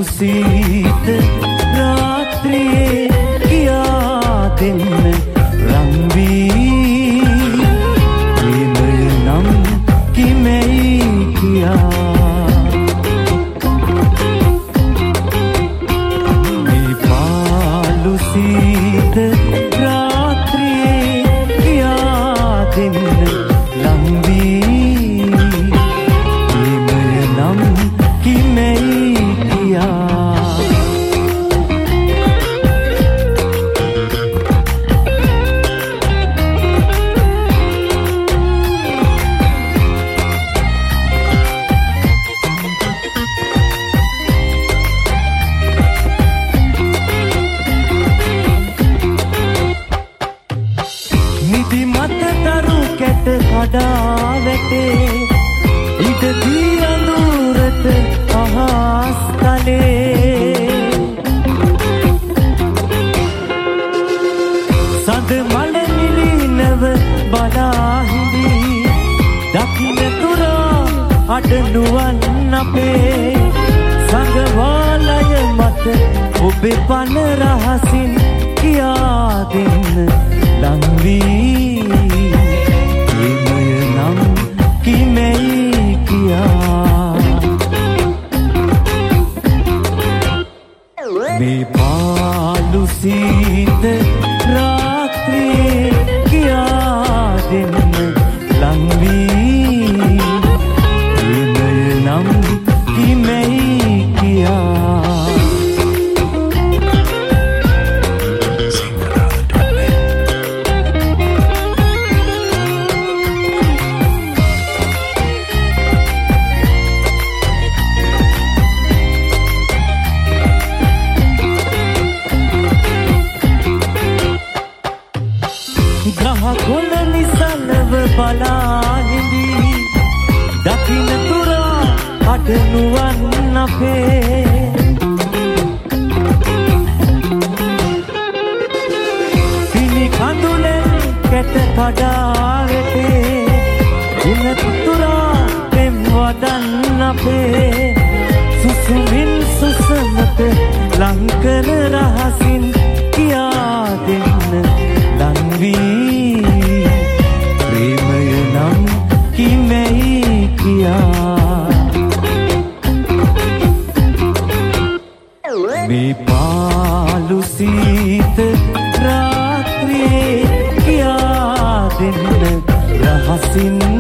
සීත රාත්‍රියේ කියා දෙන්න රංවී ප්‍රේමය නම් කිමෙයි කියා මේ පාළු සීත රාත්‍රියේ කියා දෙන්න රංවී ප්‍රේමය නම් කිමෙයි අඩනුවන් අපේ සංගවාලය මත ඔබේ පන රහසින් කියා දෙන්න ලංවී ප්‍රේමය නම් කිමෙයි කියා මේ පාළු සීත රාත්‍රියේ කියා දෙන්න ලංවී නම් කිමෙයි කියා ගහකොළ නිසලව බලා හිඳී දකින්න තුරා අඩනුවන් අපේ පිණි කඳුලෙන් කැට කඩා වෙතේ උන තුරා පෙම් වදන් අපේ සුසුමින් සුසමත ලංකර රහසින් කියා දෙන්න ලංවී ප්‍රේමය නම් කිමෙයි කියා මේ පාළු සීත රාත්‍රියේ කියා දෙන්න රහසින්